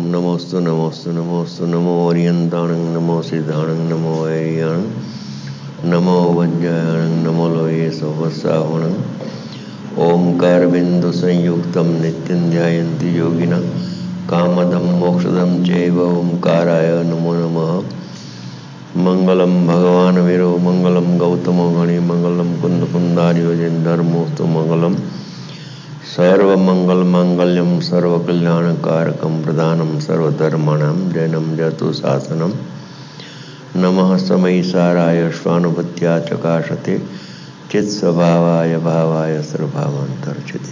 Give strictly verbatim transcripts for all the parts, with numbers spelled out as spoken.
नमोस्तु नमोस्तु नमोस्तु नमो ओरियंताणं नमो सिद्धाणं नमो ऐरियाणं नमो वज्रायणं नमो लोये सहस्रावणं ओंकारबिंदु संयुक्तं नित्यं ध्यायन्ति योगिनः कामदं मोक्षदं चैव ओंकाराय नमो नमः। मंगलम भगवान वीरो मंगलम गौतमो गणि मंगलम कुंद कुंदार्यो जन धर्मोस्तु मंगलम सर्वमंगल मांगल्यम सर्वकल्याणकारकम प्रधानम सर्वधर्माणां जैनम जतु शासनम नमः समयिसाराय स्वानुभूत्या चकाशते चित्स्वभावाय भावाय सर्वभावान्तर्चिते।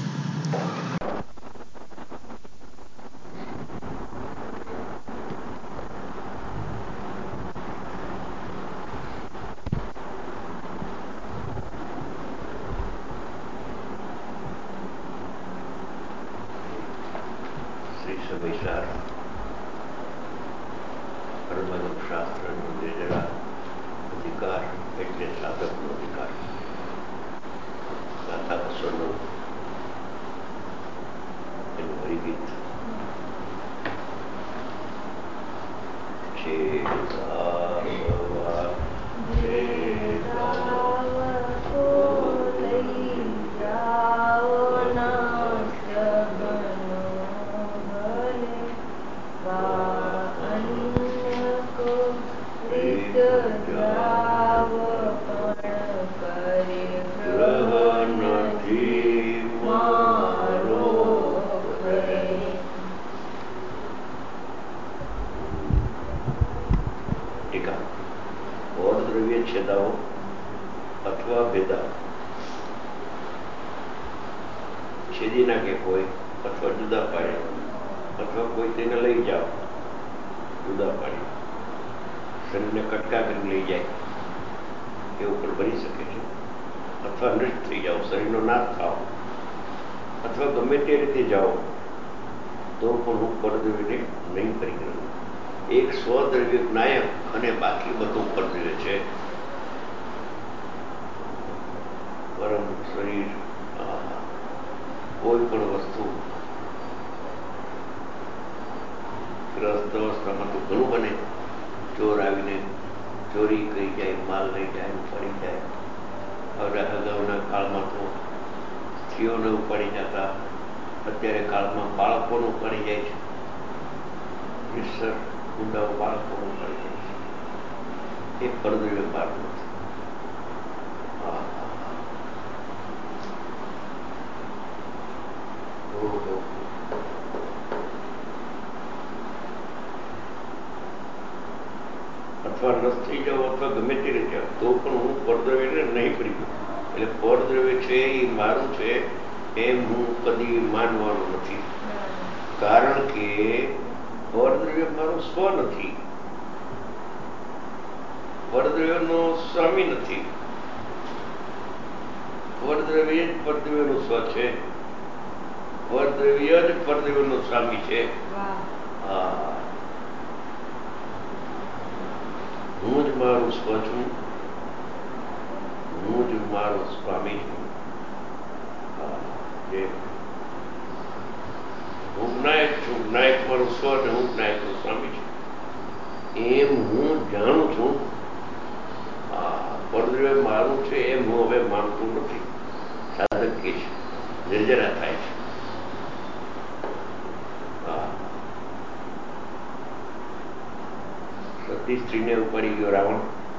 स्त्रीने उपाड़ी गयो रावण।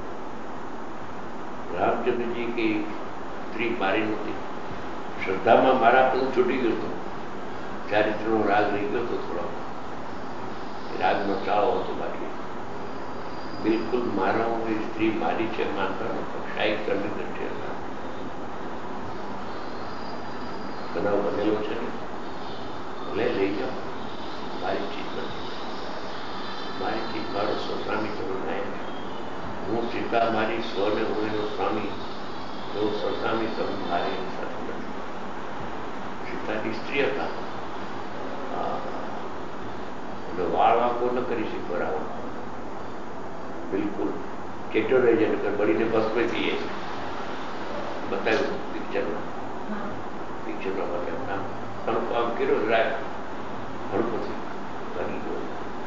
रामचंद्रजी की स्त्री मारी नती। श्रद्धा में मारा पण छूटी गयो तो चारित्र राग रही गयो तो थोड़ो राग नो चाळो હતો बाकी बिल्कुल मारो स्त्री मारी છે માનતા નતો શાયદ કરવી દૃષ્ટિ બનાવ બનેલો છે ભલે લઈ જાઓ મારી ચીજ નથી મારી ચીજ મારો સ્વામી તમને હું સીતા મારી સ્વને હું એનો સ્વામી એવો સ્વામી તમે મારે એની સાથે નથી સીતાની સ્ત્રી હતા એટલે વાળ વાંકો ન કરી શકો રાવણ બિલકુલ કેટો રહી જાય નકર બળીને ભસ્મ થઈ જાય બતાવ્યું પિક્ચરમાં પિક્ચરમાં બતાવ્યું નામ હણકો આમ કર્યો રાખ હણકો થયું કરી ગયો.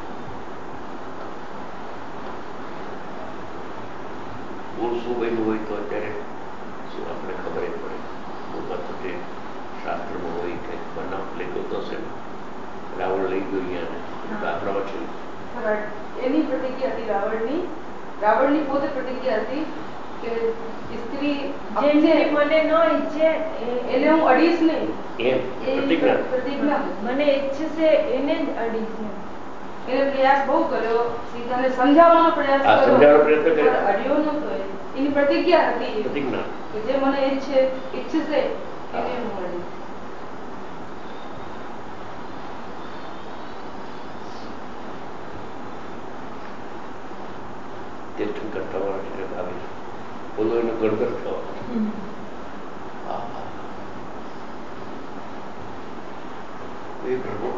મૂળ શું બન્યું હોય તો અત્યારે શું આપણે ખબર જ પડે. મૂળમાં તો તે શાસ્ત્રમાં હોય કંઈક બનાવ લખ્યો તો હશે ને, રાવણ લઈ ગયો અહીંયા ગાભરાઓ છે. એની પ્રતિક્રિયા હતી રાવણની. રાવણની પોતે પ્રતિક્રિયા હતી કે સ્ત્રી જે મને ન ઈચ્છે એને હું અડીશ નહીં. એમ પ્રતિજ્ઞા પ્રતિજ્ઞા મને ઈચ્છે છે એને જ અડીશ. એને પ્રયાસ બહુ કર્યો, સીતાને સમજાવવાનો પ્રયાસ આ કર્યો, સમજાવવાનો પ્રયત્ન કર્યો, પણ અડ્યો નહોતો. એ એની પ્રતિજ્ઞા હતી પ્રતિજ્ઞા કે જે મને ઈચ્છે ઈચ્છશે એને હું અડીશ. તીર્થંકર થવાનો છે આવે છે, બોલો એનો ગણગર થવાનો. હા હા એ પ્રભુ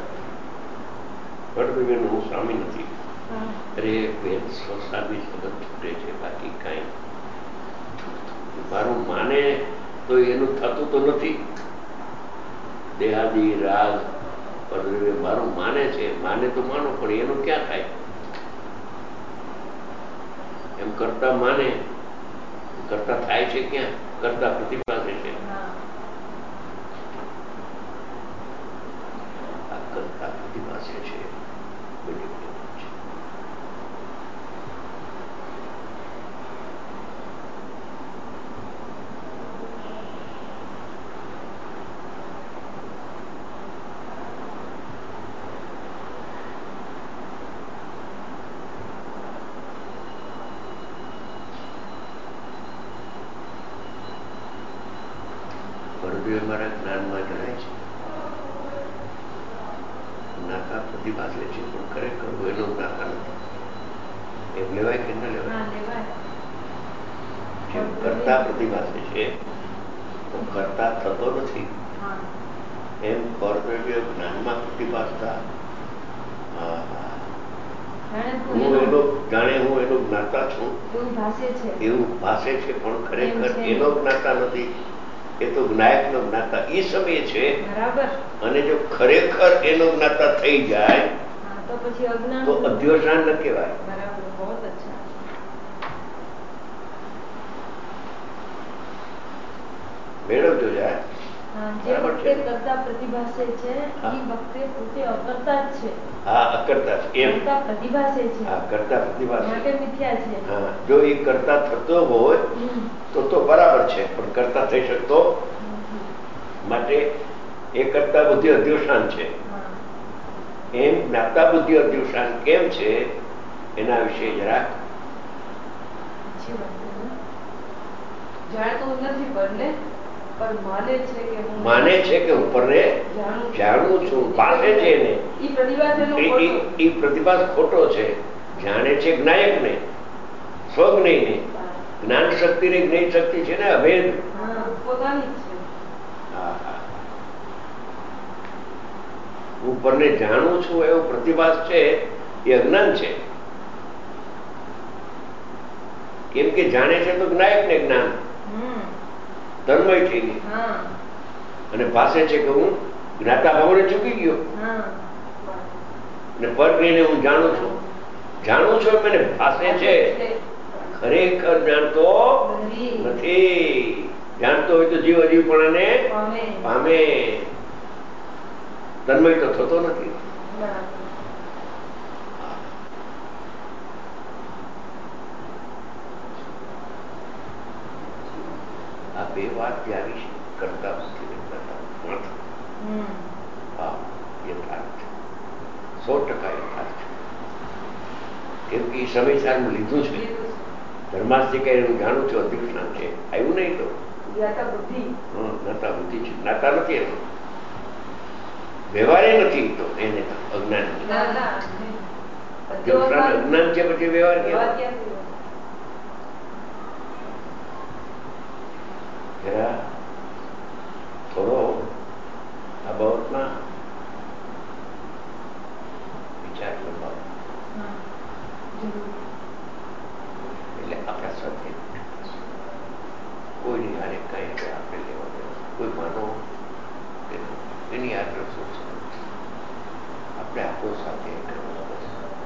ગણગર હું સ્વામી નથી. અરે બેન સંસારની સંબંધ છૂટે છે, બાકી કાંઈ મારું માને તો એનું થતું તો નથી. દેહાદી રાગ પરદ્રવ્ય મારું માને છે, માને તો માનો, પણ એનું ક્યાં થાય? એમ કરતા માને કરતા થાય છે ક્યાં? કરતા પ્રતિપાદે છે. આ કરતા પ્રતિપાસે છે. મારા જ્ઞાનમાં જણાય છે નાકા પ્રતિભાસે છે, પણ ખરેખર એનો નાકા નથી. એમ લેવાય કે ન લેવાય? જેમ કરતા પ્રતિભાસે છે તો કરતા થતો નથી, એમ પરદ્રવ્ય જ્ઞાનમાં પ્રતિભાસતા હું એનો જાણે હું એનો જ્ઞાતા છું એવું ભાસે છે, પણ ખરેખર એનો જ્ઞાતા નથી. એ તો જ્ઞાયક નો જ્ઞાતા એ સમયે છે. અને જો ખરેખર એનો જ્ઞાતા થઈ જાય તો પછી અજ્ઞાન તો અધ્યોષણ ન કહેવાય. મેળવજો જાય. જે વખતે કરતા પ્રતિભાસે છે એ વખતે પોતે અકર્તા જ છે. હા, અકર્તા છે. એમ કરતા પ્રતિભાસે છે. હા, કરતા પ્રતિભાસે માટે મિથ્યા છે. હા, જો એ કરતા થતો હોય તો તો બરાબર છે, પણ કરતા થઈ શકતો માટે એ કરતા બુદ્ધિ અધ્યોષાન છે. એમ જ્ઞાતા બુદ્ધિ અધ્યોષાન કેમ છે એના વિશે જરા જાણતો નથી પરને, પણ માને છે કે હું માને છે કે હું પરને જાણું છું. પાસે છે એને ઈ પ્રતિભાસ એનો ખોટો. ઈ પ્રતિભાસ ખોટો છે. જાણે છે જ્ઞાયક ને, સ્વજ્ઞેય ને. જ્ઞાન શક્તિ ને જ્ઞેય શક્તિ છે ને અભેદ, પોતાની જ છે. હા હા, હું પરને જાણું છું એવો પ્રતિભાસ છે એ અજ્ઞાન છે. કેમ કે જાણે છે તો જ્ઞાયક ને જ્ઞાન તન્મય થઈ ગઈ, અને પાસે છે કે હું જ્ઞાતા ભાવને ચૂકી ગયો ને પરને હું જાણું છું. જાણું છું મને પાસે છે, ખરેખર જાણતો નથી. જાણતો હોય તો જીવ અજીવપણાને પામે, તન્મય તો થતો નથી. આ બે વાત ત્યાં આવી છે કરતા હા, યથાર્થ છે, સો ટકા યથાર્થ છે. કેમ કે એ સમય સારું લીધું છે. ધર્માસ્થી કઈ હું જાણું છું અધિષ્ઠાન છે, આવ્યું નહીં તો બુદ્ધિ જ્ઞાતા બુદ્ધિ છે. જ્ઞાતા નથી એનો વ્યવહારે નથી. તો એને અજ્ઞાન અજ્ઞાન છે, પછી વ્યવહાર ક્યાં? જરા થોડો આ બાબતમાં વિચાર લંબાવો. એટલે આપણા સાથે કોઈની હારે કઈ આપણે લેવા દેવા, કોઈ માનો એની આગળ શું આપણે આપણે આપણો સાથે કરવાનો બસ.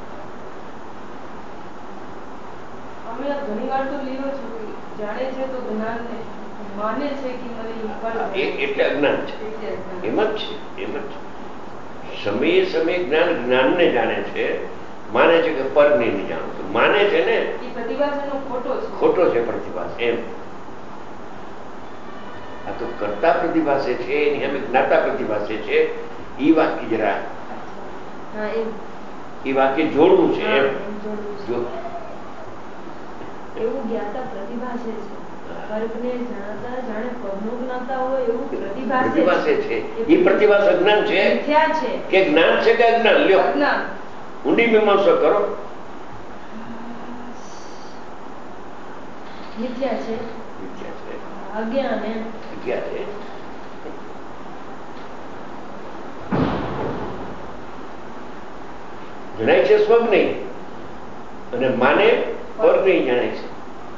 અમે ઘણી વાર તો લીધો છું કે જાણે છે તો જ્ઞાનને માને છે કે મને પર એટલે અજ્ઞાન છે. એમ જ છે એમ જ છે. સમયે સમયે જ્ઞાન જ્ઞાનને જાણે છે, માને છે કે પરને નહીં જાણતું. માને છે ને એ પ્રતિભાસ એનો ખોટો છે. ખોટો છે પ્રતિભાસ એમ. આ તો કર્તા પ્રતિભાસે છે, એની અમે જ્ઞાતા પ્રતિભાસે છે. એ વાક્ય જરા એ વાક્ય જોડવું છે એમ. એવું જ્ઞાતા પ્રતિભાસે છે. કર્કને જાણતા જાણે પરનો જ્ઞાતા હોય એવું પ્રતિભાસે છે. એ પ્રતિભાસ અજ્ઞાન છે કે જ્ઞાન છે કે અજ્ઞાન? લ્યો ઊંડી મીમાંસા કરો. મિથ્યા છે. મિથ્યા છે. અજ્ઞાન એમ અજ્ઞાન છે. જણાય છે સ્વગ નહીં અને માને પર નહીં જણાય છે.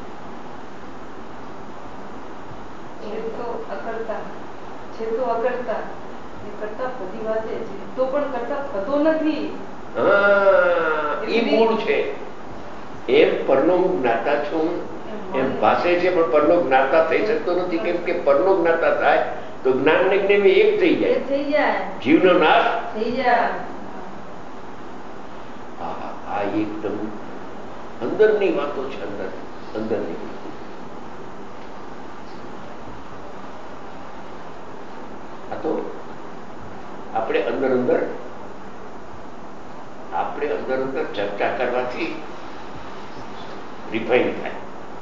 છે તો અકર્તા છે તો અકર્તા એ કરતા પ્રતિભાસે છે તો પણ કરતા થતો નથી. હા એ મૂળ છે. એમ પરનો જ્ઞાતા છું એમ ભાષે છે પણ પરનો જ્ઞાતા થઈ શકતો નથી. કેમ કે પરનો જ્ઞાતા થાય તો જ્ઞાન ને જ્ઞાન એક થઈ જાય. થઈ જાય. જીવનો નાશ થઈ જાય. આ એકદમ અંદરની વાતો છે. અંદર અંદરની આ તો આપણે અંદર અંદર આપણે અંદર અંદર ચર્ચા કરવાથી રિફાઈન થાય.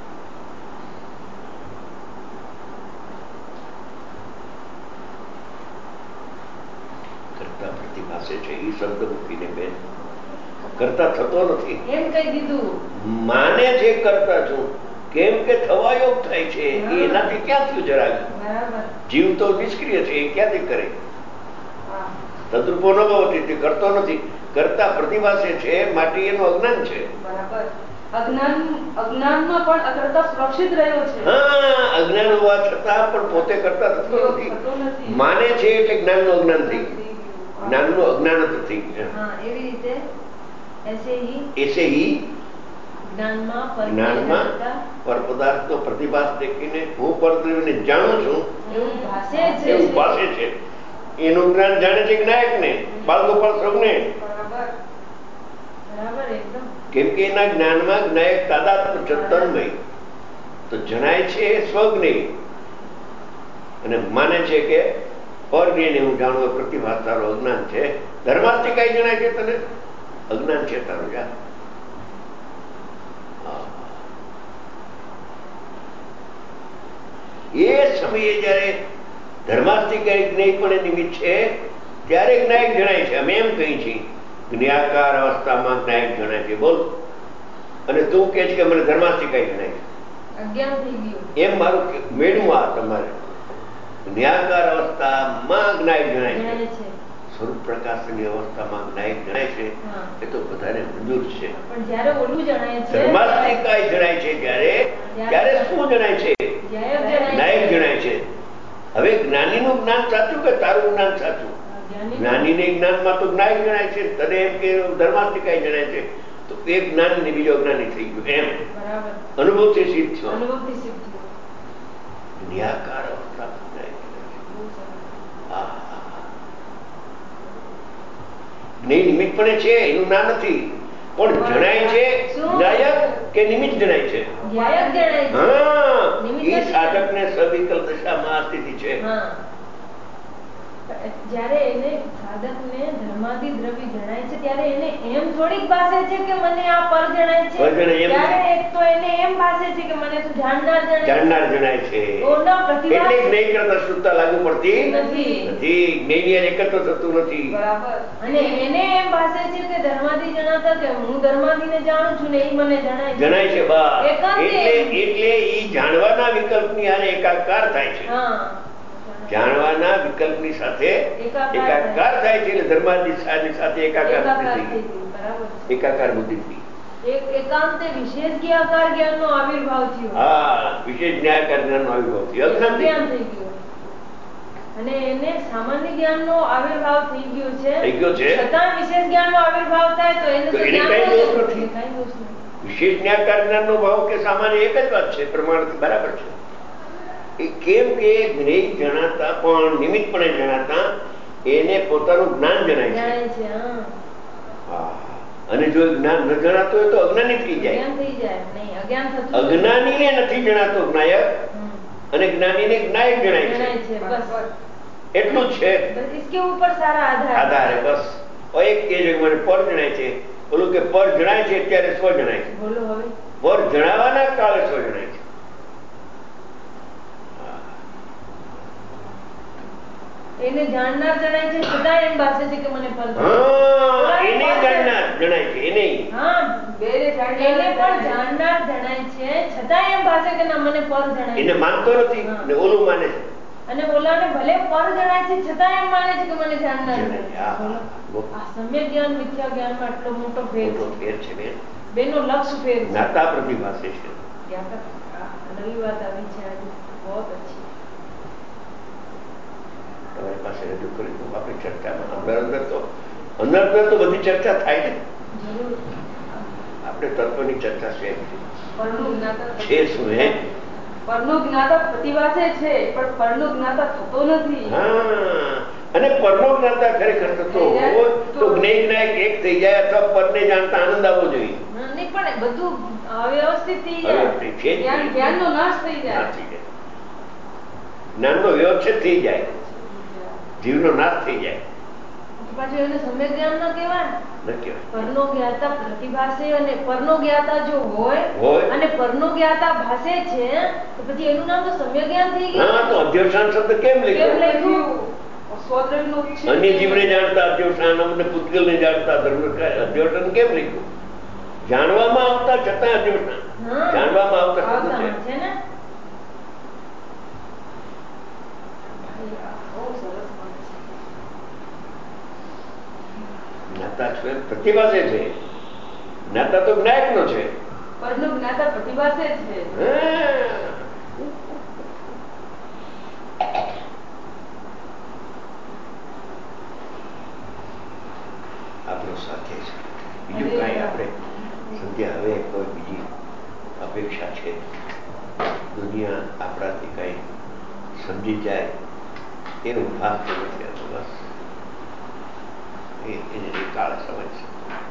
કરતા પ્રતિભાસે છે એ શબ્દ મૂકીને બેન કરતા થતો નથી એમ કહી દીધું. માને છે કરતા છું કેમ કે થવાયોગ થાય છે. એનાથી ક્યાં થયું જરાક? જીવ તો નિષ્ક્રિય છે, એ ક્યાંથી કરે? તદ્રુપો ન ભવતી, તે કરતો નથી. કરતા પ્રતિભાસે છે માટે એનું અજ્ઞાન છે. બરાબર. અજ્ઞાન અજ્ઞાનમાં પણ અકર્તા સુરક્ષિત રહ્યો છે. હા, અજ્ઞાન હોવા છતાં પણ પોતે કરતા થતો નથી. માને છે એટલે જ્ઞાનનું અજ્ઞાન થઈ ગયું. જ્ઞાનનું અજ્ઞાન જ થઈ ગયું. હા, એવી રીતે ऐसे ही ऐसे ही જ્ઞાનમાં જ્ઞાનમાં પર પદાર્થનો પ્રતિભાસ દેખીને હું પરદ્રવ્યને જાણું છું એવું ભાષે છે. એવું ભાષે છે. એનું જ્ઞાન જાણે છે જ્ઞાયકને, બાળગોપાલ સૌને. બરાબર બરાબર એકદમ. કેમ કે એના જ્ઞાનમાં જ્ઞાયક તાદાત્મ્ય છે, તન્મય. તો જણાય છે સ્વજ્ઞ અને માને છે કે પરજ્ઞને હું જાણું પ્રતિભાસ તારો અજ્ઞાન છે. ધર્માસ્થી કઈ જણાય છે તને? અજ્ઞાન છે તારું. જા એ સમયે જયારે ધર્માસ્તિક જ્ઞેય પણ નિમિત્ત છે ત્યારે જ્ઞાયક જણાય છે. અમે એમ કહી છીએ જ્ઞાકાર અવસ્થામાં જ્ઞાયક જણાય છે. બોલ. અને તું કે છે કે મને ધર્માસ્તિક જણાય છે. અજ્ઞાન થઈ ગયું એમ મારું મેળવું. આ તમારે જ્ઞાકાર અવસ્થામાં જ્ઞાયક જણાય છે. સ્વરૂપ પ્રકાશની અવસ્થામાં જ્ઞાયક જણાય છે એ તો બધાને મંજૂર છે. પણ જ્યારે ઓલું જણાય છે ધર્માસ્તિકાય જણાય છે ત્યારે ત્યારે શું જણાય છે? જ્ઞાયક જણાય છે. હવે જ્ઞાનીનું જ્ઞાન સાચું કે તારું જ્ઞાન સાચું? જ્ઞાનીને જ્ઞાનમાં તો જ્ઞાયક જણાય છે. તને એમ કે ધર્માસ્તિકાય જણાય છે તો એક જ્ઞાન ને બીજો જ્ઞાની થઈ ગયું. એમ અનુભવથી સિદ્ધ થયો. અનુભવથી સિદ્ધ થયો. નિરાકાર અવસ્થા જ્ઞેય નિમિત્ત પણ છે, એનું ના નથી. પણ જણાય છે જ્ઞાયક કે નિમિત્ત જણાય છે? જ્ઞાયક જણાય છે. હા, એ સાધકને સવિકલ્પ દશામાં આ સ્થિતિ છે. જ્યારે એને સાધકને ધર્માદિ દ્રવ્ય જણાય છે ત્યારે એને એમ થોડીક ભાષે છે કે મને આ પર જણાય છે. ત્યારે એક તો એને એમ ભાષે છે કે મને તો જાણનાર જણાય જાણનાર જણાય છે. ઓનો પ્રતિભાસ એટલે જ્ઞેય કરતા શુદ્ધતા લાગુ પડતી નથી. નથી. જ્ઞેય એકત્ર થતું નથી. બરાબર. અને એને એમ ભાષે છે કે ધર્માદિ જણાતા કે હું ધર્માદિને જાણું છું ને એ મને જણાય છે. જણાય છે બસ. એકાંતે. એટલે એટલે ઈ જાણવાના વિકલ્પની હારે એકાકાર થાય છે. હા, જાણવાના વિકલ્પની સાથે એકાકાર થાય છે. એટલે ધર્માદિ સાથે એકાકાર બુદ્ધિ થઈ. એકાકાર બુદ્ધિ થઈ. એક એકાંતે વિશેષ જ્ઞાકાર જ્ઞાનનો આવિર્ભાવ થયો. હા, વિશેષ જ્ઞાકાર જ્ઞાનનો આવિર્ભાવ થયો. અજ્ઞાન થઈ જ્ઞાન થઈ ગયું. અને એને સામાન્ય જ્ઞાનનો આવિર્ભાવ થઈ ગયો છે થઈ ગયો છે છતાં વિશેષ જ્ઞાનનો આવિર્ભાવ થાય તો એને તો એને જ્ઞાન કઈ જ દોષ નથી. નથી. કાંઈ દોષ નથી. વિશેષ જ્ઞાનકાર જ્ઞાનનો ભાવ કે સામાન્ય એક જ વાત છે, પ્રમાણથી બરાબર છે. એ કેમ કે જ્ઞેય જણાતા પણ નિમિત્તપણે જણાતા એને પોતાનું જ્ઞાન જણાય છે. જાણે છે. હા. હા. અને જો જ્ઞાન ન જણાતું હોય તો અજ્ઞાની થઈ જાય. અજ્ઞાન થઈ જાય. નહીં, અજ્ઞાન થતું નથી. અજ્ઞાનીને નથી જણાતો જ્ઞાયક અને જ્ઞાનીને જ્ઞાયક જણાય છે. જણાય છે. બસ એટલું જ છે. બસ इसके ऊपर सारा आधार આધારે બસ એક કે છે મને પર જણાય છે, ઓલું કે પર જણાય છે ત્યારે સ્વ જણાય છે. બોલો હવે. પર જણાવવાના કાળે સ્વ જણાય છે. એને જાણનાર જણાય છે છતાં એમ ભાસે છે કે મને પર હા, એને જાણનાર જણાય છે. એને હા, બેને જાણનાર એને પણ જાણનાર જણાય છે છતાં એમ ભાસે કે ના મને પર જણાય છે. એને માનતો નથી ને ઓલું માને છે. અને ઓલાને ભલે પર જણાય છે છતાં એમ માને છે કે મને જાણનાર જણાય છે. બોલો. આ સમ્યક જ્ઞાન મિથ્યા જ્ઞાનમાં આટલો મોટો ફેર મોટો છે. ફેર છે બેન. બેનો લક્ષ ફેર છે. જ્ઞાતા પ્રતિભાસે છે. નવી વાત આવી છે આજે. બહુ અચ્છી. તમારી પાસે રજૂ કરી તો આપણી ચર્ચામાં અંદર અંદર તો અંદર અંદર તો બધી ચર્ચા થાય ને. જરૂર. આપણે તત્વની ચર્ચા છે પરનું જ્ઞાતા છે શું હે પરનું જ્ઞાતા પ્રતિવાસે છે પણ પરનું જ્ઞાતા થતો નથી. હા, અને પરનો જ્ઞાતા ખરેખર થતો હોય તો જ્ઞેય જ્ઞાયક એક થઈ જાય અથવા પરને જાણતા આનંદ આવવો જોઈએ. નહીં પણ બધું અવ્યવસ્થિત થઈ જાય. જ્ઞાન જ્ઞાનનો નાશ થઈ જાય. નાશ થઈ જાય. જ્ઞાનનો વ્યવચ્છેદ થઈ જાય, જીવનો નાશ થઈ જાય. પાછું એને સમ્યક જ્ઞાન ન કહેવાય. ન કહેવાય. પરનો જ્ઞાતા પ્રતિભાસે અને પરનો જ્ઞાતા જો હોય હોય અને પરનો જ્ઞાતા ભાસે છે તો પછી એનું નામ તો સમ્યક જ્ઞાન થઈ ગયું. હા, તો અધ્યવસાન શબ્દ કેમ કેમ લખ્યો? લખ્યું? સ્વદ્રવ્યનો છે. અન્ય જીવને જાણતા અધ્યવસાન, અમને પૂતગલને જાણતા ધર્મ અધ્યવસાન કેમ લખ્યું? જાણવામાં આવતા છતાં અધ્યવસાન. જાણવામાં આવતા શબ્દ છે. છે ને. બહુ સરસ વાત છે. જ્ઞાતા સ્વયં પ્રતિભાસે છે. જ્ઞાતા તો જ્ઞાયકનો છે. પરનું જ્ઞાતા પ્રતિભાસે છે. હા. આપણો સાથે છે. બીજું કાંઈ આપણે સંધ્યા હવે કોઈ બીજી અપેક્ષા છે? દુનિયા આપણાથી કઈ સમજી જાય એવું ભાગતું નથી. બસ એને કાળ સમજ છે.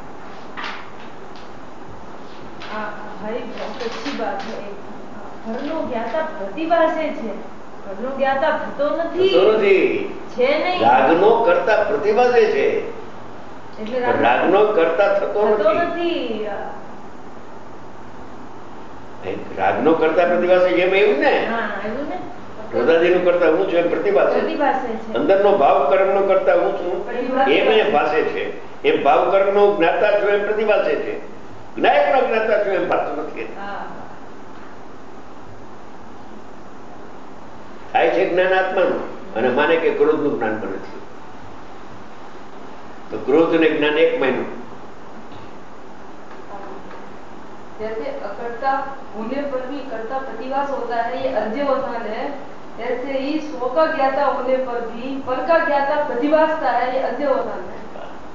भाई बहुत अच्छी बात है. ઘરનો જ્ઞાતા પ્રતિભાસે છે, ઘરનો જ્ઞાતા થતો નથી. છે નહીં. રાગનો કરતા પ્રતિભાસે છે, એટલે રાગનો કરતા થતો નથી. રાગનો કરતા પ્રતિભાસે એમ એવું ને. હા, એવું ને. પ્રદાદીનું કરતા હું છું એમ પ્રતિભાસે. પ્રતિભાસે છે. અંદરનો ભાવ કર્મનો કરતા હું છું એમ એ ભાષે છે. એ ભાવ કર્મનો જ્ઞાતા છું એમ પ્રતિભાસે છે. જ્ઞાયકનો જ્ઞાતા છું એમ ભાષતું નથી. થાય છે જ્ઞાન આત્માનું અને માને કે ક્રોધનું જ્ઞાન બને છે. તો ક્રોધ અને જ્ઞાન એક મહિનો. जैसे अकर्ता होने पर भी कर्ता प्रतिभास होता है, ये अध्यवसान है. ऐसे ही स्व का ज्ञाता होने पर भी पर का ज्ञाता प्रतिभासता है, ये अध्यवसान है.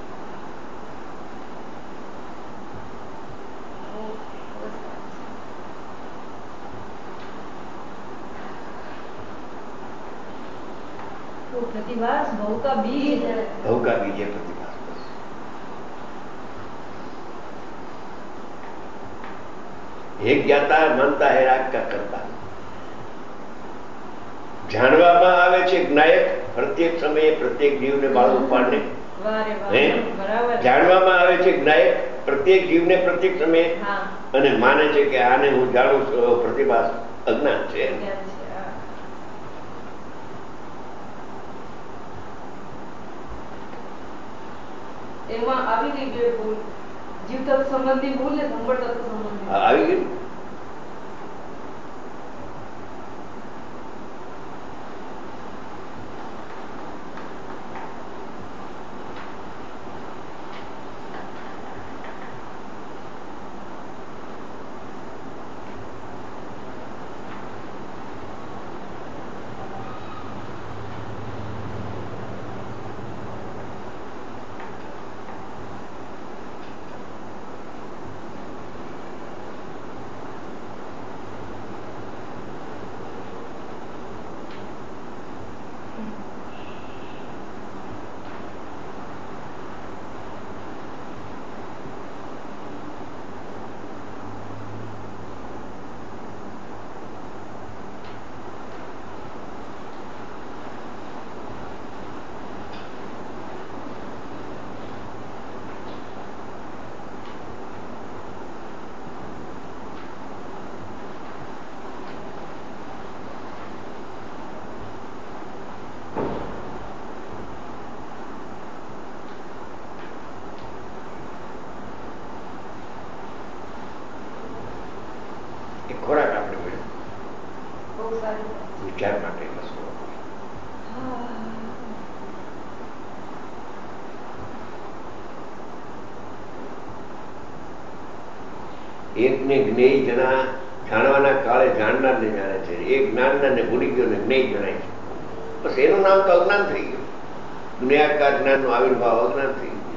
तो प्रतिभास भव का बीज है. भव का बीज है प्रतिभास. एक ज्ञाता मानता है राग का करता. જાણવામાં આવે છે જ્ઞાયક પ્રત્યેક સમયે પ્રત્યેક જીવને બાળ ઉપાડને. જાણવામાં આવે છે જ્ઞાયક પ્રત્યેક જીવને પ્રત્યેક સમયે અને માને છે કે આને હું જાણું છું. પ્રતિભાસ અજ્ઞાન છે. એમાં આવી ગઈ બે ભૂલ, જીવ તત્વ સંબંધી ભૂલ ને સંબળ તત્વ સંબંધી. આવી ગઈ. ખોરાક આપણે મળ્યો બહુ સારી વિચાર માટે વસ્તુ. એકને જ્ઞેય જણા જાણવાના કાળે જાણનારને જાણે છે, એક જ્ઞાનનારને ભૂલી ગયો ને જ્ઞેય જણાય છે. બસ એનું નામ તો અજ્ઞાન થઈ ગયું. દુનિયાકાર જ્ઞાનનો આવિર્ભાવ અજ્ઞાન થઈ ગયું.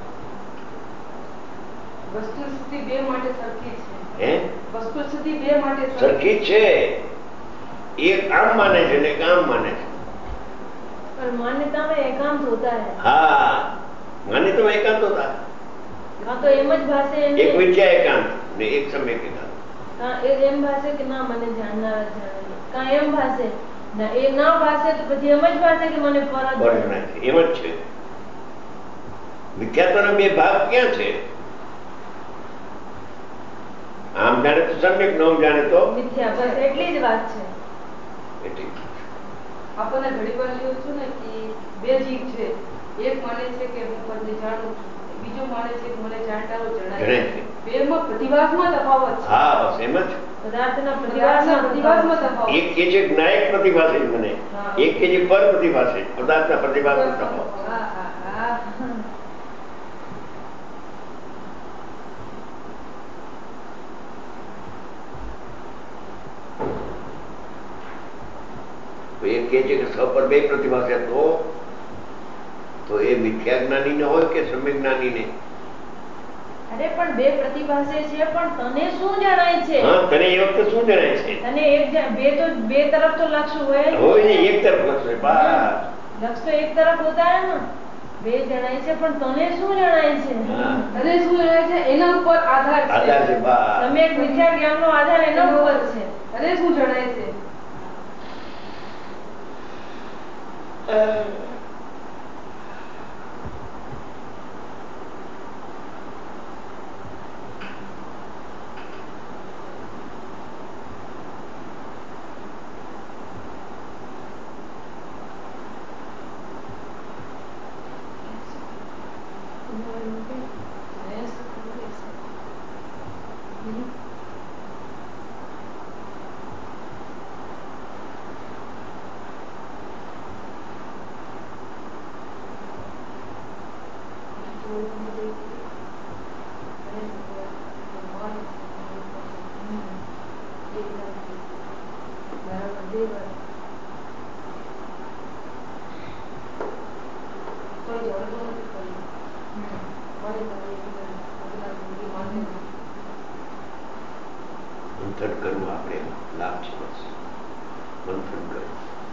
વસ્તુ સ્થિતિ બે માટે સરખી છે. હે વસ્તુ સ્થિતિ બે માટે સરખી છે. એક આમ માને છે ને એક આમ માને છે. पर मान्यता में एकांत होता है. हाँ, मान्यता में एकांत होता है. हाँ तो एम ज भाषे एक विद्या एकांत ने एक सम्यक एकांत. हाँ एक एम भाषे કે ના મને જાણનાર જ જાણે. કા એમ ભાષે ના એ ના ભાષે તો પછી એમ જ ભાષે કે મને પર જ જાણે. એમ જ છે. વિખ્યાતોના બે ભાગ ક્યાં છે? આમ જાણે તો સમ્યક, ન જાણે તો મિથ્યા. બસ એટલી જ વાત છે. એટલી આપણને ઘણી વાર એવું છું ને કે બે જીવ છે. એક માને છે કે હું પદને જાણું છું, બીજો માને છે કે મને જાણતારો જણાય છે. બેમાં પ્રતિભાસમાં તફાવત છે. હા બસ એમ જ. પદાર્થના પ્રતિભાસમાં પ્રતિભાસમાં તફાવત. એક કે છે જ્ઞાયક પ્રતિભાસે જ મને, એક કે છે પર પ્રતિભાસે પદાર્થના પ્રતિભાસમાં તફાવત. હા હા હા. એક કે છે કે સ પર બે પ્રતિભા છે તો તો એ મિથ્યા જ્ઞાની ને હોય કે સમ્યક જ્ઞાની ને? અરે પણ બે પ્રતિભાસે છે, પણ તને શું જણાય છે? હા તને એ વખતે શું જણાય છે? તને એક બે તો બે तरफ तो लक्ष्य હોય હોય ને, એક તરફ લક્ષ્ય. બસ લક્ષ્ય તો એક તરફ હોતા હે ને. બે જણાય છે પણ તને શું જણાય છે? તને શું જણાય છે એના ઉપર આધાર છે. આધાર છે. બસ સમ્યક મિથ્યા જ્ઞાનનો આધાર એના ઉપર છે. તને શું જણાય છે? મંથન કરવું આપણે લાભ છે. બસ મંથન કરવું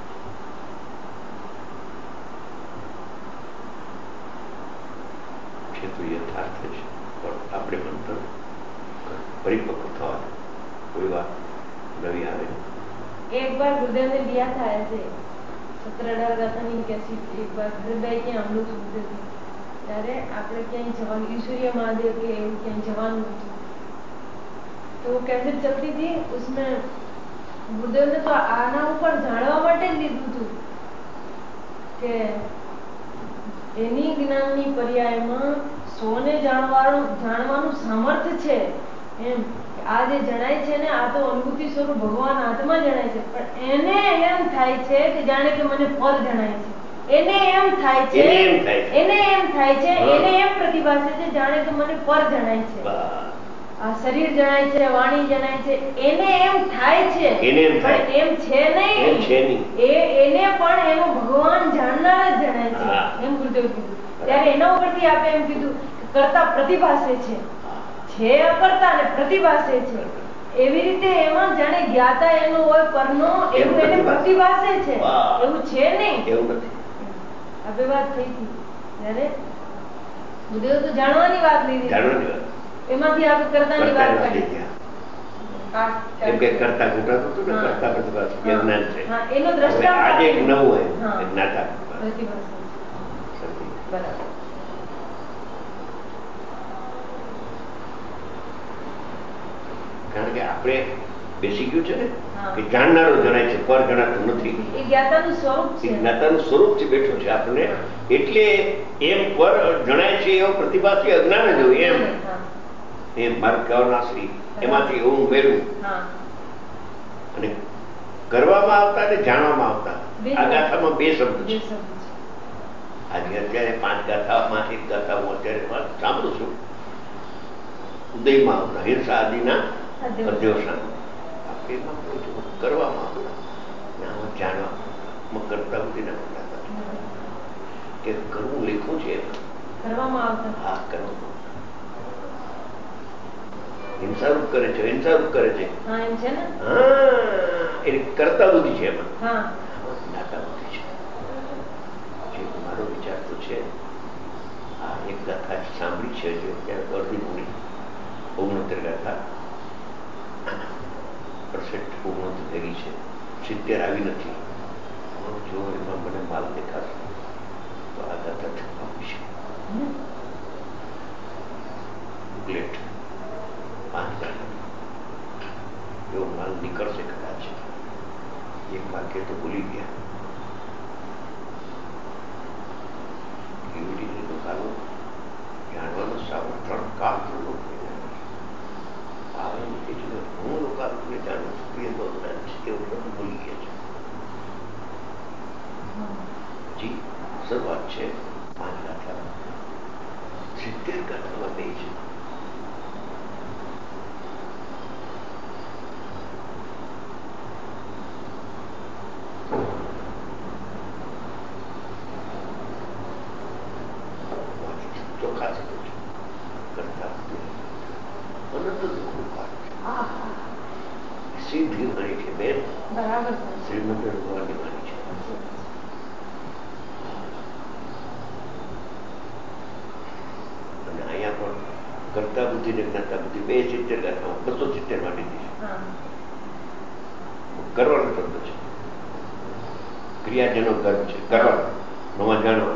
છે તો યથાર્થ છે, પણ આપણે મંથન પરિપક્વ થવાનું. કોઈ વાત નવી આવે. एक बार गुरुदेव ने दिया था ऐसे सत्रह अठारह गाथा नहीं कैसी. एक बार घर बैठ के हम लोग सुनते थे ત્યારે આપણે ક્યાંય જવાનું ઈશ્વરીય મહાદેવ કે એવું ક્યાંય જવાનું હતું तो कैसे चलती थी उसमें गुरुदेव ने तो आना ऊपर જાણવા માટે જ લીધું હતું કે એની જ્ઞાનની પર્યાયમાં સોને જાણવાનું જાણવાનું સામર્થ્ય છે. એમ આ જે જણાય છે ને આ તો અનુભૂતિ સ્વરૂપ ભગવાન આત્મા જણાય છે, પણ એને એમ થાય છે કે જાણે કે મને પર જણાય છે. એને એમ થાય છે એને એમ થાય છે એને એમ પ્રતિભાસે છે જાણે કે મને પર જણાય છે. આ શરીર જણાય છે, વાણી જણાય છે, એને એમ થાય છે પણ એમ છે નહીં. એ એને પણ એનો ભગવાન જાણનાર જ જણાય છે. એમ ગુરુદેવ કીધું. ત્યારે એના ઉપરથી આપણે એમ કીધું કે કરતા પ્રતિભાસે છે છે અકર્તા ને પ્રતિભાસે છે. એવી રીતે એમાં જાણે જ્ઞાતા એનો હોય પરનો એવું એને પ્રતિભાસે છે, એવું છે નહીં. એવું નથી. આ બે વાત થઈ હતી ત્યારે ગુરુદેવ તો જાણવાની વાત લીધી, જાણવાની વાત એમાંથી આપણે કરતાની વાત કરી. એમ કે કરતા ઘટાતું હતું ને, કરતા પ્રતિભાસ એ જ્ઞાન છે. હા એનો દ્રષ્ટાંત આજે એક નવું હોય જ્ઞાતા પ્રતિભાસ. બરાબર. કારણ કે આપણે બેસી ગયું છે ને કે જાણનારો જણાય છે, પર જણાતું નથી. એ જ્ઞાતાનું સ્વરૂપ છે. જ્ઞાતાનું સ્વરૂપ થી બેઠું છે આપણને, એટલે એમ પર જણાય છે એવો પ્રતિભાથી અજ્ઞાન જ હોય. એમ એમ મારું કહેવાના શ્રી એમાંથી એવું મેળવું અને કરવામાં આવતા અને જાણવામાં આવતા આ ગાથામાં બે શબ્દ છે. આજે અત્યારે પાંચ ગાથામાં એક ગાથા હું અત્યારે સાંભળું છું, ઉદયમાં આવતા હિંસા આદિના અધ્યવસાન. આપણે એમાં કહું છું કરવામાં આવતા ને આમાં જાણવામાં કરતા બુદ્ધિના કરતા કે કરવું લખ્યું છે કરવામાં આવતા. હા, કરવામાં હિંસારૂપ કરે છે, હિંસારૂપ કરે છે. હા, એમ છે ને. હા, એટલે કરતા બુદ્ધિ છે એમાં. હા, જ્ઞાતા બુદ્ધિ છે. જે મારો વિચાર તો છે આ એક ગાથા સાંભળી છે જે ત્યાં અડધી પૂરી ઓગણોતેર ગાથા પરસેન્ટ ઓગણોતેર ભેગી છે, સિત્તેર આવી નથી. જો એમાં મને માલ દેખાશે તો આ ગાથા છપાવી છે. બુકલેટ પાંચ ગાથા એવો માલ નીકળશે કદાચ. એક વાક્ય તો ભૂલી ગયા. કેવી રીતે દુકાનો જાણવાનો સારો ત્રણ કાળ લોકો આવે કે હું લોકોને જાણું છું એ બહુદાન છે એવું બધું ભૂલી ગયા છે. હજી શરૂઆત છે. પાંચ ગાથા સિત્તેર ગાથામાં બે છે. ચોખા છે કરતા અનંત દુઃખનું કારણ સીધી વાણી છે બેન. બરાબર. શ્રીમંત ભગવાનની વાણી છે. અને અહીંયા પણ કરતા બુદ્ધિ ને જ્ઞાતા બુદ્ધિ બે સિત્તેર ગાથામાં બસો સિત્તેર માં લીધી છે. કરવાનો શબ્દ છે, ક્રિયાજનો ગર્ભ છે, કરવાનો નવા જાણવા.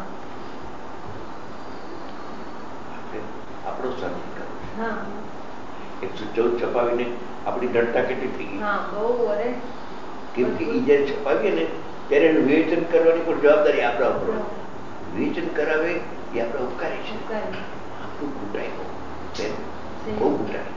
આપણો સાથી કર્મ છે. એકસો ચૌદ છપાવીને આપણી દળતા કેટલી થઈ ગઈ. કેમ કે એ જયારે છપાવીએ ને ત્યારે એનું વિવેચન કરવાની પણ જવાબદારી આપણા ઉપર. વિવેચન કરાવે એ આપણા ઉપકારી છે. આપણું ઘૂંટાય બેન, બહુ ઘૂંટાય.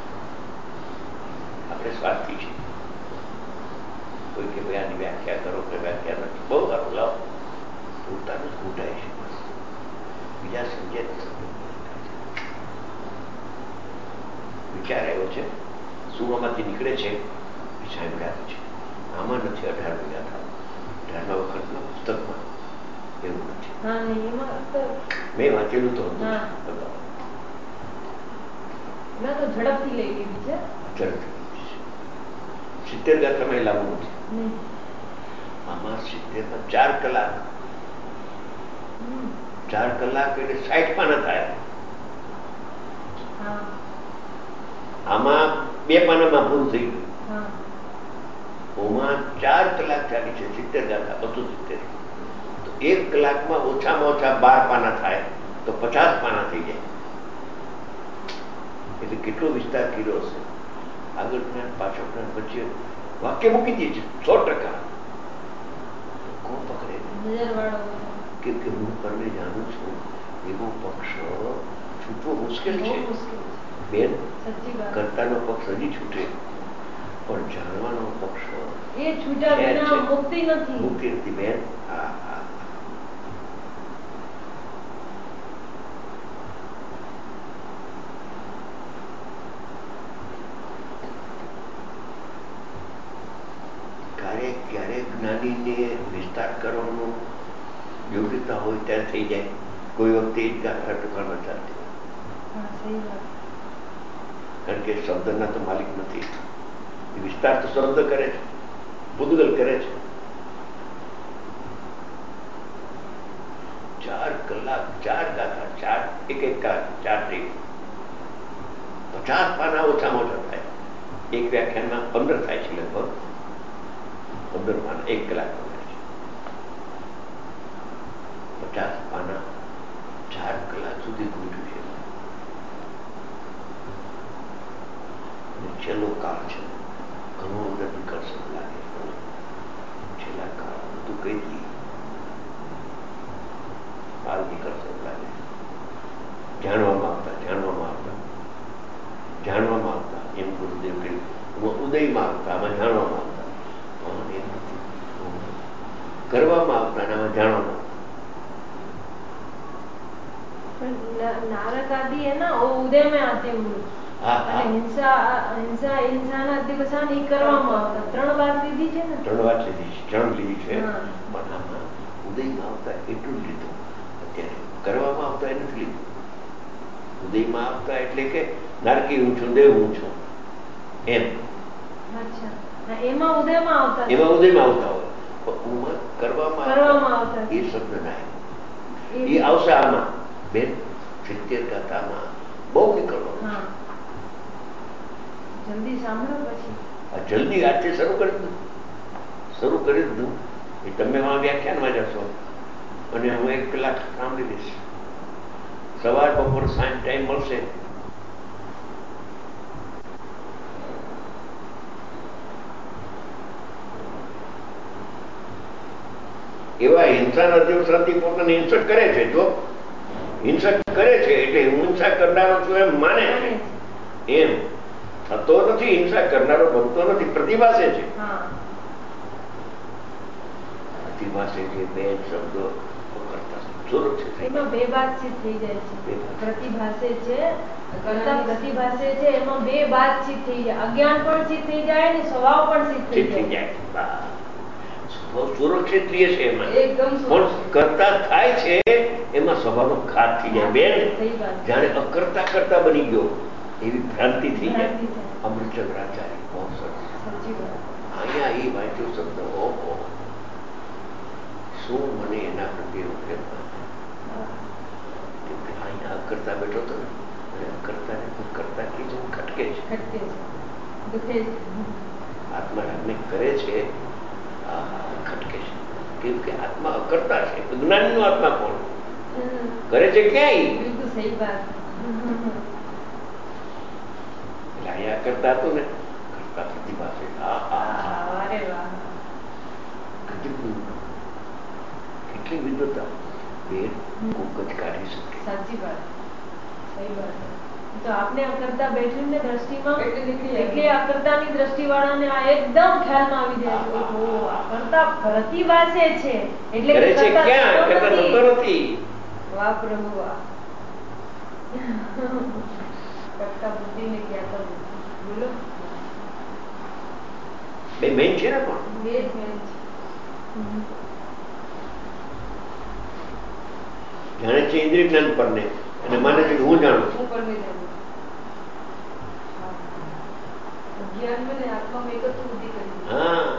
આપણે સ્વાર્થી છે. કોઈ કે ભાઈ આની વ્યાખ્યા કરો કે વ્યાખ્યા નથી, બહુ સારું લાવો, પોતાનું જ ઘૂંટાય છે. બીજા સમજે વિચાર આવ્યો છે, સુવામાંથી નીકળે છે એ સાંભળ્યા છે. આમાં નથી અઢાર વીઘા થવા અઢારમા વખતમાં પુસ્તકમાં એવું નથી. મેં વાંચેલું તો હતું ઝડપથી લઈ લીધી છે. ઝડપથી સિત્તેર ગાથામાં એ લાગુ નથી. આમાં સિત્તેરમાં ચાર કલાક ચાર કલાક એટલે સાઠ પાના થાય. આમાં બે પાનામાં પૂરું થઈ ગયું. ઓમાં ચાર કલાક ચાલી છે સિત્તેર ગાથા બસો સિત્તેર. તો એક કલાકમાં ઓછામાં ઓછા બાર પાના થાય તો પચાસ પાના થઈ જાય. એટલે કેટલો વિસ્તાર કર્યો હશે. આગળ જ્ઞાન પાછળ જ્ઞાન વચ્ચે વાક્ય મૂકી દે છે સો ટકા. કોણ પકડે? કેમ કે હું પરને જાણું છું એવો પક્ષ છૂટવો મુશ્કેલ છે બેન. કર્તાનો પક્ષ હજી છૂટે પણ જાણવાનો પક્ષ એ છૂટ્યા વિના મુક્તિ નથી. મુક્તિ નથી બેન. હા હા. ક્યારેક ક્યારેક જ્ઞાનીને વિસ્તાર કરવાનો યોગ્યતા હોય ત્યારે થઈ જાય. કોઈ વખતે એ જ ગાથા ટૂંકામાં ચાલતી. કારણ કે શબ્દના તો માલિક નથી. એ વિસ્તાર તો શબ્દ કરે છે, પૂદગલ કરે છે. ચાર કલાક ચાર ગાથા ચાર એક એક કલાક ચાર થઈ પચાસ પાના ઓછામાં ઓછા થાય. એક વ્યાખ્યાનમાં પંદર થાય છે લગભગ પંદર પાના એક કલાક પચાસ પાના ચાર કલાક સુધી ઘૂંટ્યું છે. છેલ્લો કાળ છે, ઘણો બધા નીકળશે લાગે. છેલ્લા કાળ બધું કહી દઈએ માલ નીકળશે લાગે. જાણવામાં આવતા જાણવામાં આવતા જાણવામાં આવતા એમ ગુરુદેવ ઉદયમાં આવતા, આમાં જાણવામાં આવતા. પણ એમ નથી, કરવામાં આવતા અને આમાં જાણવામાં. नारक आदि है ना वो उदय में आते हैं અને હિંસા હિંસા હિંસાના દિવસા નહીં કરવામાં આવતા. ત્રણ વાત લીધી છે ને, ત્રણ વાત લીધી છે, ત્રણ લીધી છે. પણ આમાં ઉદયમાં આવતા એટલું જ લીધું. અત્યારે કરવામાં આવતા એ નથી લીધું. ઉદયમાં આવતા એટલે કે નારકી હું છું, દેવ હું છું એમ. અચ્છા, એમાં ઉદયમાં આવતા, એમાં ઉદયમાં આવતા હોય. પણ કરવામાં કરવામાં આવતા એ શબ્દ ના એ આવશે આમાં. બેન સિત્તેર ગાથામાં બહુ નીકળવાનું. જલ્દી સાંભળો પછી. આ જલ્દી આજથી શરૂ કરી દઉં, શરૂ કરી દીધું. એ તમે વ્યાખ્યાનમાં જશો અને હું એક કલાક સાંભળી દઈશ. સવાર બપોર સાંજ ટાઈમ મળશે. એવા હિંસાના દિવસથી પોતાને હિંસક કરે છે. જો હિંસક કરે છે એટલે હું હિંસા કરનારો છું એમ માને છે. એમ થતો નથી. હિંસા કરનારો બનતો નથી, પ્રતિભાસે છે. પ્રતિભાસે છે. બે શબ્દો એમાં બે વાતચીત થઈ જાય છે. પ્રતિભાસે છે, પ્રતિભાસે છે, એમાં બે વાતચીત થઈ જાય. અજ્ઞાન પણ સિદ્ધ થઈ જાય ને સ્વભાવ પણ સિદ્ધ થઈ જાય. સુરક્ષિત રહે છે એમાં. પણ કરતા થાય છે એમાં સ્વભાવનો ઘાત થઈ જાય. બેન જાણે અકર્તા કરતા બની ગયો એવી ભ્રાંતિ થઈ જાય. અમૃતચંદ્રાચાર્ય બહુ સરસ અહીંયા એ વાંચ્યો શબ્દ. ઓહો, શું મને એના પ્રત્યે પ્રેમ. અહીંયા અકર્તા બેઠો હતો ને, અને અકર્તા ને કોઈ કરતા કીધું ખટકે છે. આત્મા રામને કરે છે, ખટકે છે. કેમ કે આત્મા અકર્તા છે. જ્ઞાની નો આત્મા કોણ કરે છે? ક્યાંય. બિલકુલ સહી વાત. એટલે અહીંયા કરતા હતું ને, કરતા પ્રતિભા છે. કેટલી વિદ્વતા બેન કોક જ કાઢી શકે. સાચી વાત, સહી વાત. તો આપને અકર્તા બેઠું ને દ્રષ્ટિમાં એટલે અકર્તાની દ્રષ્ટિ વાળાને આ એકદમ ખ્યાલમાં આવી જાય છે. ઓહો, અકર્તા પ્રતિભાસે છે એટલે કરે છે ક્યાં? કરતા થતો નથી. વાહ પ્રભુ વાહ. કરતા બુદ્ધિ ને જ્ઞાતા બુદ્ધિ. બોલો. બે મેન છે ને, પણ બે મેન છે. જાણે છે ઇન્દ્રિય જ્ઞાન પર ને, અને માને છે હું જાણું છું. અજ્ઞાન में आत्मा में एकत्व बुद्धि करी. હા,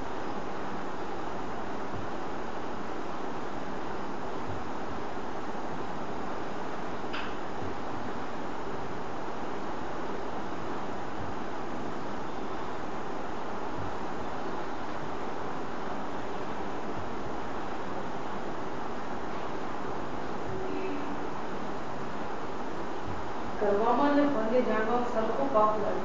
કરવામાં ને ફરને જાણવામાં સરખો પાપ લાગે.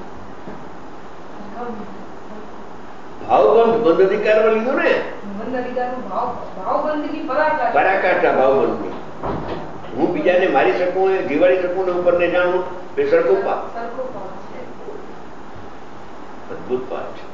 ભાવબંધ બંધ અધિકારમાં લીધો ને. બંધ અધિકારનો ભાવ ભાવબંધ ની પરાકાષ્ઠા. પરાકાષ્ઠા ભાવબંધ. હું બીજાને મારી શકું, જીવાડી શકું ને ઉપરને જાણું એ સરખો પાપ. સરખો પાપ છે. અદભુત પાપ છે.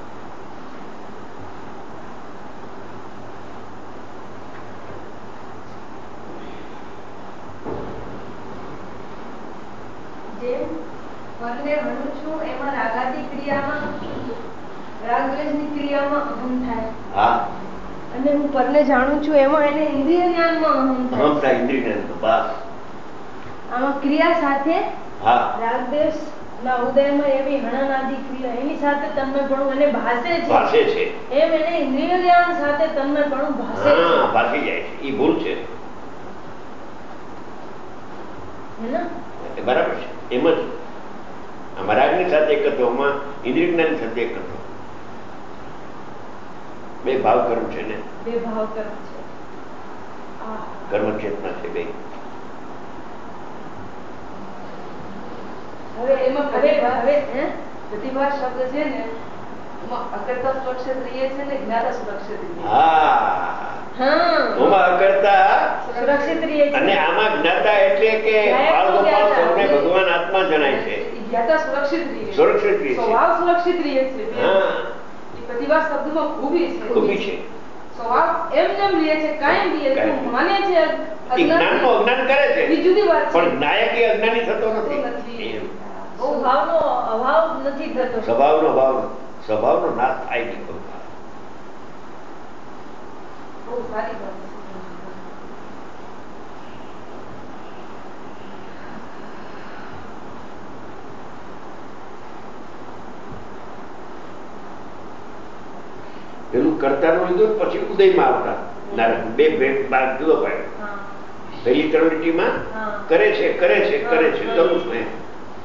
જેમ ફરને હણું છું એમાં રાગાદી ક્રિયામાં રાગદ્વેષની ક્રિયામાં અહમ થાય. હા. અને હું પરને જાણું છું એમાં એને ઇન્દ્રિય જ્ઞાનમાં અહમ થાય. અહમ થાય, ઇન્દ્રિય જ્ઞાનમાં. બસ આમાં ક્રિયા સાથે હા રાગદ્વેષ ના ઉદયમાં એવી હણનાદી ક્રિયા એની સાથે તન્મયપણું એને ભાસે છે. ભાસે છે. એમ એને ઇન્દ્રિય જ્ઞાન સાથે તન્મયપણું ભાસે છે. હા, ભાસી જાય છે. એ ભૂલ છે. બરાબર છે. એમ જ આમાં રાગની સાથે એકત્વમાં ઇન્દ્રિય જ્ઞાન સાથે એકત્વ. બે ભાવ કર્મ છે ને. બે ભાવ કર્મ છે. કર્મ ચેતના છે બે. હવે એમાં પ્રતિભા હવે હે પ્રતિભા શબ્દ છે ને એમાં અકર્તા સુરક્ષિત રહીએ છે ને જ્ઞાતા સુરક્ષિત રહીએ. હા હા, ઓમાં અકર્તા સુરક્ષિત રહીએ છે અને આમાં જ્ઞાતા એટલે કે બાળ ગોપાલ સૌને ભગવાન આત્મા જણાય છે. જ્ઞાતા સુરક્ષિત રહે, સુરક્ષિત રહે છે, સ્વભાવ સુરક્ષિત રહે છે. હા એ પ્રતિભા શબ્દમાં ખૂબી છે. ખૂબી છે. સ્વભાવ એમ નેમ રહે છે, કાયમ રહે છે. માને છે એ જ્ઞાનનો અજ્ઞાન કરે છે, એ જુદી વાત છે. પણ નાયક એ અજ્ઞાની થતો નથી. એમ સ્વભાવનો અભાવ નથી થતો. સ્વભાવનો અભાવ, સ્વભાવનો નાશ થાય નહીં. બહુ સારી વાત છે. પેલું કરતાનું લીધું પછી ઉદયમાં આવતા નારદ બે બે ભાગ જુદો પાડ્યો. પહેલી ત્રણ લીટીમાં કરે છે કરે છે કરે છે કરું છું એમ.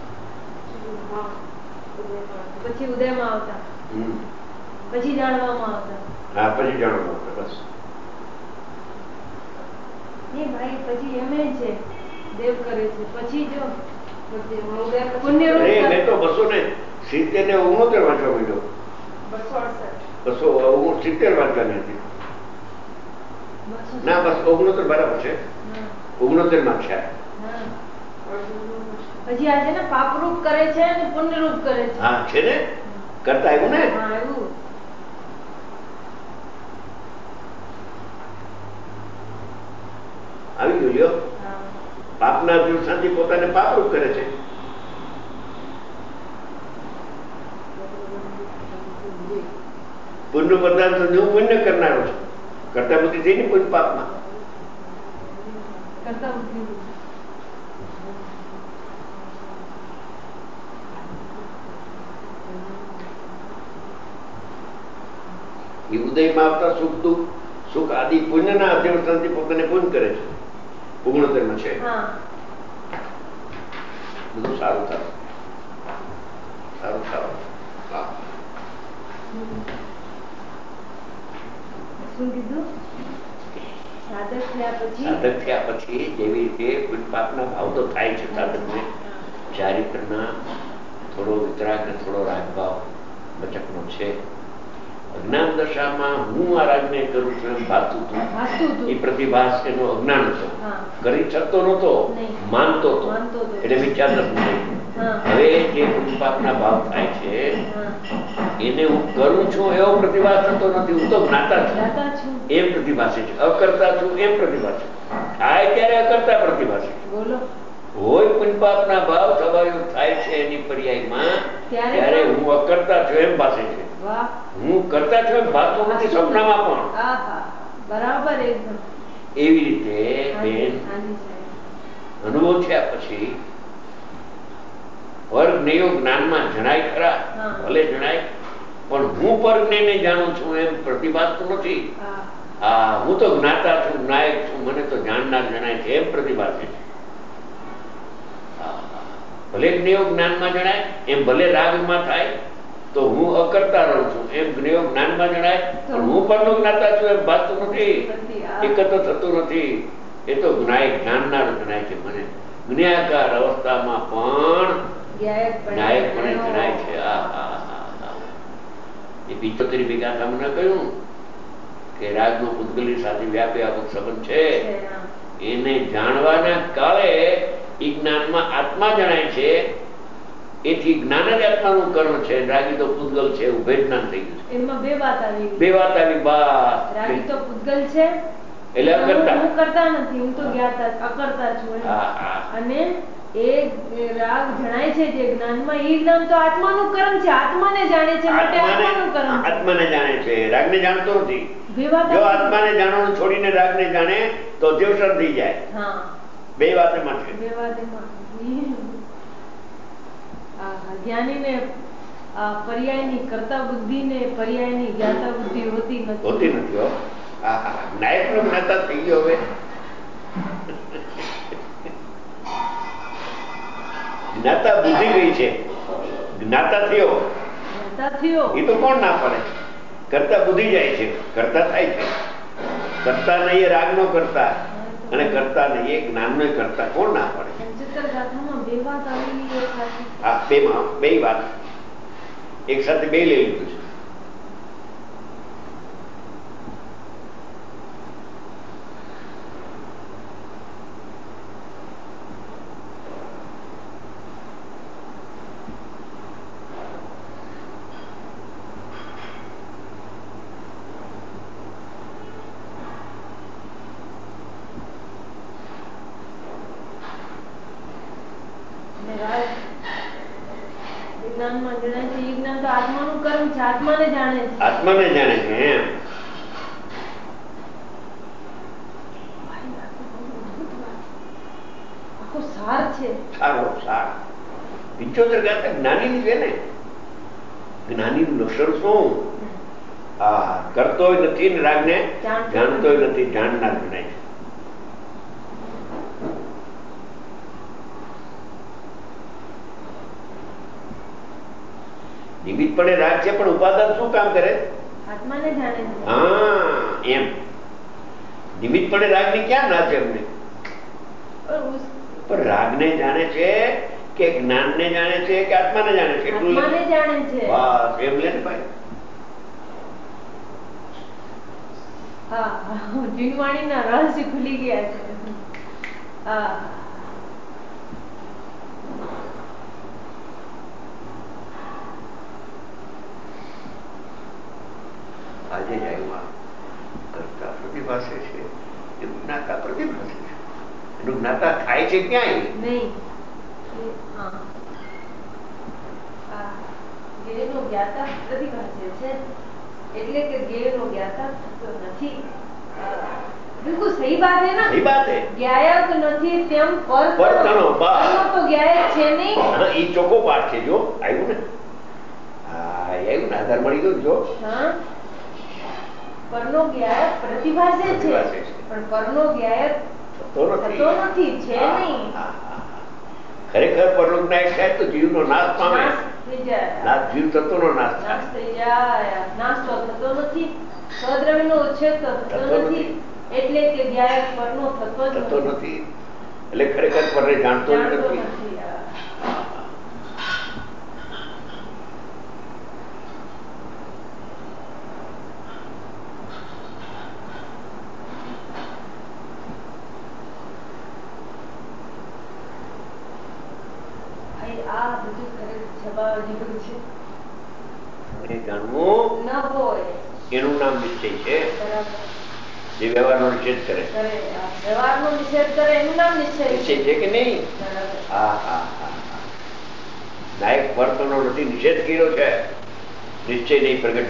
પછી ઉદયમાં આવતા, પછી જાણવામાં આવતા. હા પછી જાણવામાં આવતા. બસ એ ભાઈ પછી એમ છે દેવ કરે છે, પછી જો મેં તો બસો ને સિત્તેર ને ઓગણોતેર વાંચવા માંડ્યો. બસો સિત્તેર વાંચવાની હતી. ના બસ ઓગણોતેર બરાબર છે. ઓગણોતેર માં છે. પછી આ છે ને પાપરૂપ કરે છે અને પુણ્યરૂપ કરે છે. હા છે ને, કરતા આવ્યું ને. હા આવ્યું. આવી ગયું લ્યો. પાપના દિવસાથી પોતાને પાપરૂપ કરે છે. પુણ્ય પદાર્થ હું પુણ્ય કરનારો છું. કરતા બુદ્ધિ થઈ ને પુણ્ય પાપમાં. કરતા બુદ્ધિ એ ઉદયમાં આવતા સુખ દુઃખ સુખ આદિ પુણ્યના અધ્યવસાનથી પોતાને પુણ્ય કરે છે. ઓગણોતેરમાં છે. બધું સારું થશે. સારું સારું. હા શું કીધું? સાધક થયા પછી સાધક થયા પછી જેવી રીતે પુણ્ય પાપના ભાવ તો થાય છે સાધકને. ચારિત્રના થોડો વિતરાગ ને થોડો રાગભાવ બચકનો છે. અજ્ઞાન દશામાં હું આ રાજને કરું છું એમ ભાતું હતું. એ પ્રતિભાસ એનો અજ્ઞાન હતો. કરી શકતો નહોતો, માનતો હતો, એટલે વિચાર નથી. હવે જે પુષ્પાપના ભાવ થાય છે એને હું કરું છું એવો પ્રતિભાસ થતો નથી. હું તો જ્ઞાતા છું એમ પ્રતિભાસે છે. અકર્તા છું એમ પ્રતિભાસે થાય ત્યારે અકર્તા પ્રતિભાસે હોય. પુષ્પાપના ભાવ સ્વાભાવિક થાય છે એની પર્યાયમાં ત્યારે હું અકર્તા છું એમ ભાસે છે. હું કરતા છું એમ ભાતો નથી સપનામાં પણ. બરાબર એકદમ એવી રીતે બેન અનુભવ થયા પછી પરજ્ઞેયો જ્ઞાનમાં જણાય ખરા, ભલે જણાય, પણ હું પરજ્ઞેયને જાણું છું એમ પ્રતિભાસતું નથી. હા હું તો જ્ઞાતા છું, નાયક છું, મને તો જાણનાર જણાય છે એમ પ્રતિભાસે છે. ભલે જ્ઞેયો જ્ઞાનમાં જણાય એમ ભલે રાગમાં થાય તો હું અકર્તા રહું છું એમ જ્ઞેયો જ્ઞાનમાં જણાય, પણ હું પરનો જ્ઞાતા છું એમ ભાસતું નથી, એકત્ર થતું નથી. એ તો જ્ઞાયક જાણનાર જણાય છે. મને જ્ઞાયકાર અવસ્થામાં પણ ન્યાયકપણે જણાય છે. એ પિત્તોતેરી ભેગા તમને કહ્યું કે રાગનો પૂતગલની સાથે વ્યાપ્યાપક સંબંધ છે. એને જાણવાના કાળે એ જ્ઞાનમાં આત્મા જણાય છે. એથી જ્ઞાન જ આત્માનું કર્મ છે. રાગી તો પૂતગલ છે એવું ભેદનાન થઈ ગયું છે. એમાં બે વાત આવી બે વાત આવી બસ. રાગી તો પૂતગલ છે એટલે અકર્તા. હું કરતા નથી, હું તો જ્ઞાતા અકર્તા છું. અને એ રાગ જણાય છે જે જ્ઞાનમાં, એ જ્ઞાન તો આત્માનું કર્મ છે. આત્માને જાણે છે માટે આત્માનું કર્મ છે. આત્માને જાણે છે, રાગને જાણતો નથી. જો આત્માને જાણવાનું છોડીને રાગને જાણે તો દેવસર થઈ જાય. હા બે વાત એમાં છે. બે વાત એમાં જ્ઞાનીને પર્યાયની કરતા બુદ્ધિ ને પર્યાયની જ્ઞાતા બુદ્ધિ હોતી નથી. હોતી નથી હો. નાયક નો જ્ઞાતા થઈ ગયો. હવે જ્ઞાતા બુદ્ધિ ગઈ છે, જ્ઞાતા થયો. જ્ઞાતા થયો એ તો કોણ ના પડે. કરતા બુદ્ધિ જાય છે, કરતા થાય છે. કરતા નહીં એ રાગ નો કરતા, અને કરતા નહીં એ જ્ઞાન નો કરતા. કોણ ના પડે. હા બે માં બે વાત એક સાથે બે લઈ લીધું છે. વિજ્ઞાનમાં જણાય છે વિજ્ઞાન તો આત્માનું કર્મ છે, આત્માને જાણે છે. આત્માને જાણે છે એમ. આખો સાર છે. સારો સાર પિંચોતેર ગાથા જ્ઞાનીની છે ને. જ્ઞાનીનું લક્ષણ શું? હા, કરતોય નથી ને રાગને જાણતોય નથી, જાણનાર ગણાય છે. નિમિત્તપણે રાગ છે પણ ઉપાદાન શું કામ કરે? આત્માને જાણે છે. હા એમ. નિમિત્તપણે રાગની ક્યાં ના છે અમને? પણ રાગને જાણે છે કે જ્ઞાનને જાણે છે કે આત્માને જાણે છે? આત્માને જાણે છે. બસ એમ લે ને ભાઈ. હા, જીનવાણીના રહસ્ય ખુલી ગયા છે. હા, આજે જ આવ્યું. કરતા પ્રતિભાસે છે એ જ્ઞાતા પ્રતિભાસે છે. એનું જ્ઞાતા થાય છે ક્યાંય નહીં. હા, હા, જ્ઞેયનો જ્ઞાતા પ્રતિભાસે છે એટલે કે જ્ઞેયનો જ્ઞાતા થતો નથી. બિલકુલ સહી બાત હે ના. સહી બાત હે. જ્ઞાયક નથી તેમ પર પરતણો બસ. તો જ્ઞાયક છે નહીં. હા, એ ચોખ્ખો પાઠ છે. જો આવ્યું ને. હા, આવ્યું ને. આધાર મળી ગયો જો. હા, પરનો જ્ઞાયક પ્રતિભાસે છે પ્રતિભાસે છે. પણ પરનો જ્ઞાયક થતો નથી. થતો નથી, છે નહીં. ખરેખર પરલોક નાશ થાય તો જીવનો નાશ પામે. નાશ થઈ જાય. નાશ જીવ તત્વનો નાશ થાય. નાશ થઈ જાય. નાશ તો થતો નથી. સ્વદ્રવ્યનો ઉચ્છેદ તો થતો થતો નથી. નથી. એટલે કે જ્ઞાયક પરનો થતો જ થતો નથી. એટલે ખરેખર પરને જાણતો જ જાણતો નથી. નથી. આ બધું ખરેખર છપાવા જેવું છે. મને જાણવું ન હોય એનું નામ નિશ્ચય છે. બરાબર. જે વ્યવહારનો નિષેધ કરે. કરે વ્યવહારનો નિષેધ કરે એનું નામ નિશ્ચય નિશ્ચય છે કે નહીં? બરાબર. હા હા હા નાયક વર્તનો નથી નિષેધ કર્યો છે. નિશ્ચય નહીં પ્રગટ